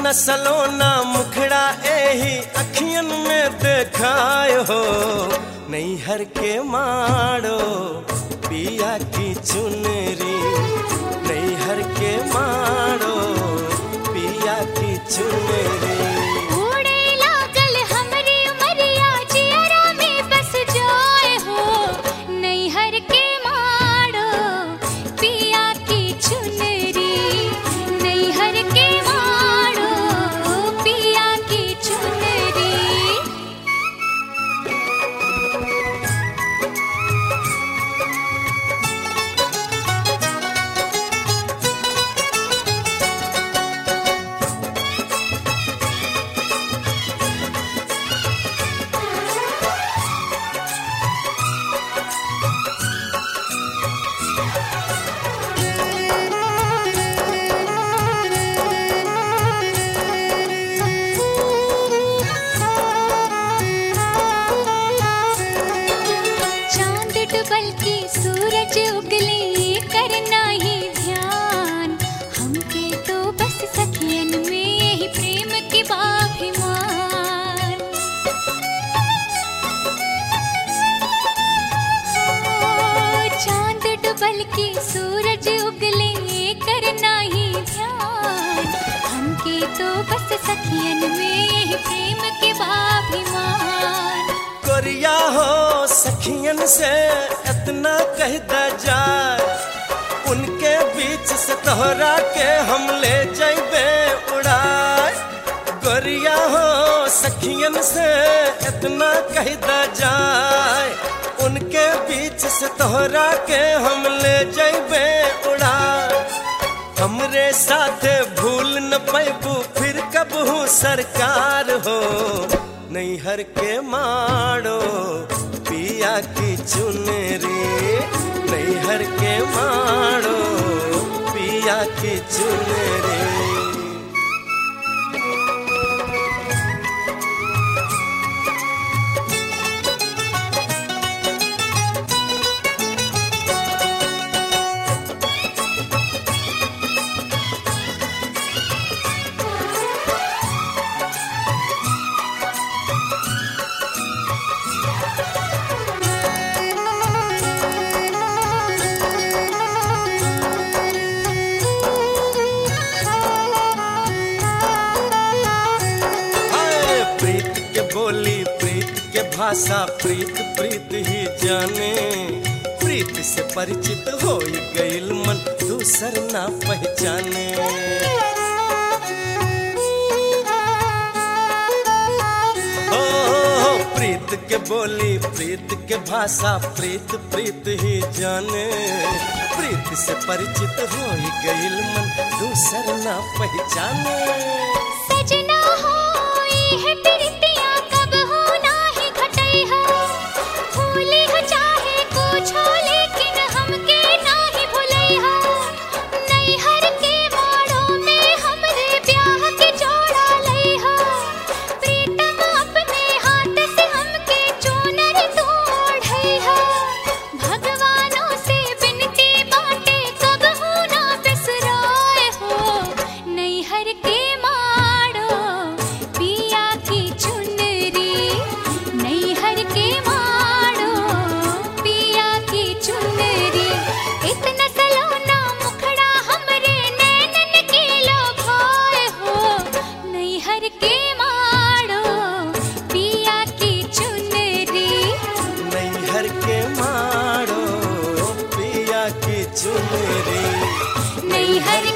इतना सलोना मुखड़ा एही अखियन में देखाय हो। नैहर के माड़ो पिया की चुनरी, नैहर के माड़ो पिया की चुनरी। उड़े लागल हमरी उमरिया जियरा में बस जाए हो। नैहर के माड़ो पिया की चुनरी, नैहर के माड़ो पिया की चुनरी। चांद डुबल की सूरज उगली करना ही ध्यान। हमके तो बस सखियन में यही प्रेम की बाभिमान। चांद डुबल की सूरज उगले करना ही ध्यान। हमके तो बस सखियन में यही प्रेम की बाभिमान। कोरिया हो सखियन से इतना कह द जाए, उनके बीच से तोहरा के हम ले जैबे उड़ाए। गोरिया हो सखियन से इतना कह द जाए, उनके बीच से तोहरा के हम ले जैबे उड़ाए। हमरे साथे भूल न पैबू फिर कबहू सरकार हो। नैहर के माड़ो पिया की चुनरी, नैहर के माड़ो पिया की चुनरी। प्रीत के बोली प्रीत के भाषा प्रीत प्रीत ही जाने। प्रीत से परिचित हो गईल मन दूसर ना पहचाने। ओ प्रीत के बोली प्रीत के भाषा प्रीत प्रीत ही जाने। प्रीत से परिचित हो गईल मन दूसर ना पहचाने। सजना होई है प्रीतिया कब हो नाही घटई है। भूली हो चाहे कुछ हो लेकिन हमके नाही भुलई है। नैहर के माड़ों में हमरे ब्याह के जोड़ा लई है। प्रीतम अपने हाथ से हमके चूनर तोड़ई है। भगवानों से बिनती बाटे कब हो ना बिसराए हो। नैहर के माड़ो पिया की चुनरी, नैहर के माड़ो पिया की चुनरी। इतना सलोना मुखड़ा हमरे नैनन के लोभाए हो। नैहर के माड़ो पिया की चुनरी, नैहर के माड़ो पिया की चुनरी। नैहर